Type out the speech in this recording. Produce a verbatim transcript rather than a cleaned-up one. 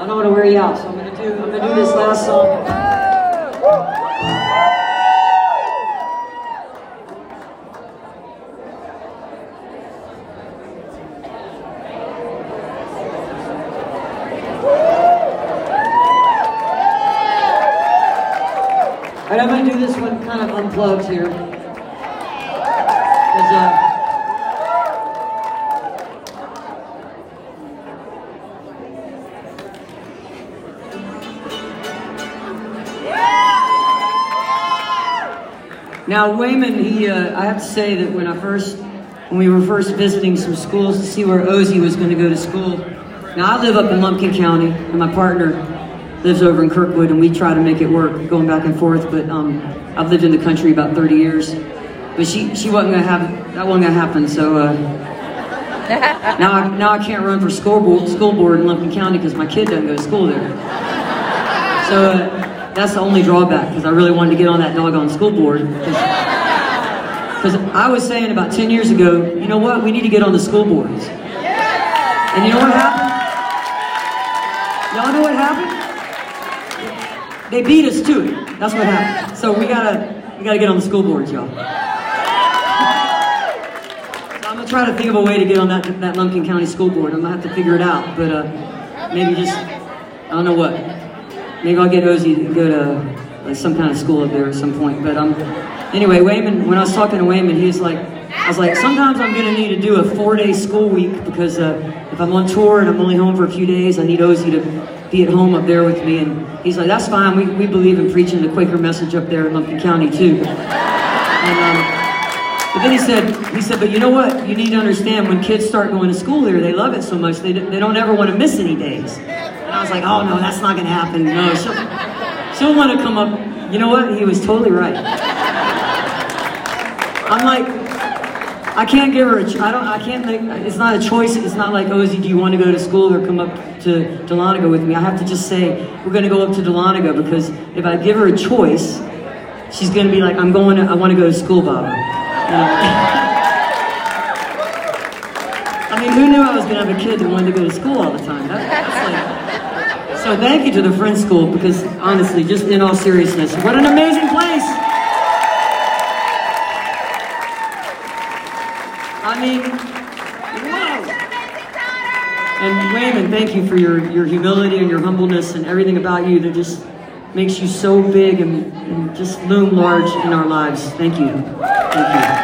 I don't want to wear you out, so I'm gonna do I'm gonna do this last song. And I'm going to do this one kind of unplugged here. Uh, now Wayman, he, uh, I have to say that when I first, when we were first visiting some schools to see where Ozzy was going to go to school. Now I live up in Lumpkin County, and my partner lives over in Kirkwood, and we try to make it work, going back and forth. But um, I've lived in the country about thirty years. But she she wasn't gonna have that wasn't gonna happen. So uh, now I now I can't run for school board school board in Lumpkin County because my kid doesn't go to school there. So uh, that's the only drawback, because I really wanted to get on that doggone school board. Because I was saying about ten years ago, you know what? We need to get on the school boards. And you know what happened? Y'all know what happened? They beat us to it. That's what happened. So we gotta, we gotta get on the school boards, y'all. So I'm gonna try to think of a way to get on that that Lumpkin County School Board. I'm gonna have to figure it out, but uh, maybe just I don't know what. Maybe I'll get Ozzy to go to like, some kind of school up there at some point. But um, anyway, Wayman. When I was talking to Wayman, he was like, I was like, sometimes I'm gonna need to do a four-day school week because uh, if I'm on tour and I'm only home for a few days, I need Ozzy to be at home up there with me. And he's like, that's fine. We, we believe in preaching the Quaker message up there in Lumpkin County too. And, um, but then he said, he said, but you know what? You need to understand, when kids start going to school here, they love it so much, they, they don't ever want to miss any days. And I was like, oh no, that's not going to happen. No, she'll, she'll want to come up. You know what? He was totally right. I'm like, I can't give her a, I don't, I can't make, it's not a choice. It's not like, Ozzy, do you want to go to school or come up to Dahlonega with me? I have to just say, we're going to go up to Dahlonega, because if I give her a choice, she's going to be like, I'm going to, I want to go to school, Bob. You know? I mean, who knew I was going to have a kid that wanted to go to school all the time? That, that's like, so thank you to the Friends School, because honestly, just in all seriousness, what an amazing place. I mean, wow. And Wayman, thank you for your, your humility and your humbleness and everything about you that just makes you so big and, and just loom large in our lives. Thank you. Thank you.